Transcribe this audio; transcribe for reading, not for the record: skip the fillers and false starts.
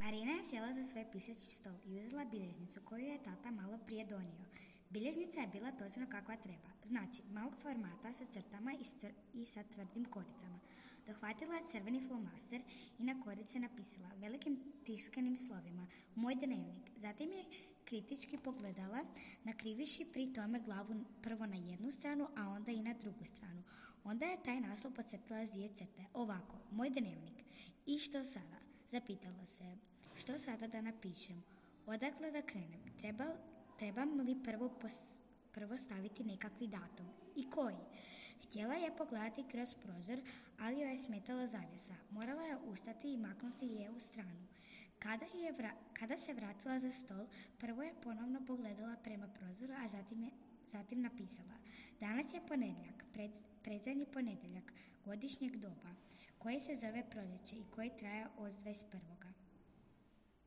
Arina je sjela za svoj pisaći stol i uzela bilježnicu koju je tata malo prije donio. Bilježnica je bila točno kakva treba, znači malog formata sa crtama i sa tvrdim koricama. Dohvatila je crveni flomaster i na korice napisala velikim tiskanim slovima "Moj dnevnik". Zatim je kritički pogledala, nakriviši pri tome glavu prvo na jednu stranu, a onda i na drugu stranu. Onda je taj naslov podcrtala s dvije crte, ovako: "Moj dnevnik". I što sada? Zapitala se. Što sada da napišem? Odakle da krenem? Trebam li prvo staviti nekakvi datum? I koji? Htjela je pogledati kroz prozor, ali joj je smetala zavjesa. Morala je ustati i maknuti je u stranu. Kada se vratila za stol, prvo je ponovno pogledala prema prozoru, a zatim napisala: "Danas je ponedjeljak, predzadnji ponedjeljak godišnjeg doba, koji se zove proljeće i koji traje od 21.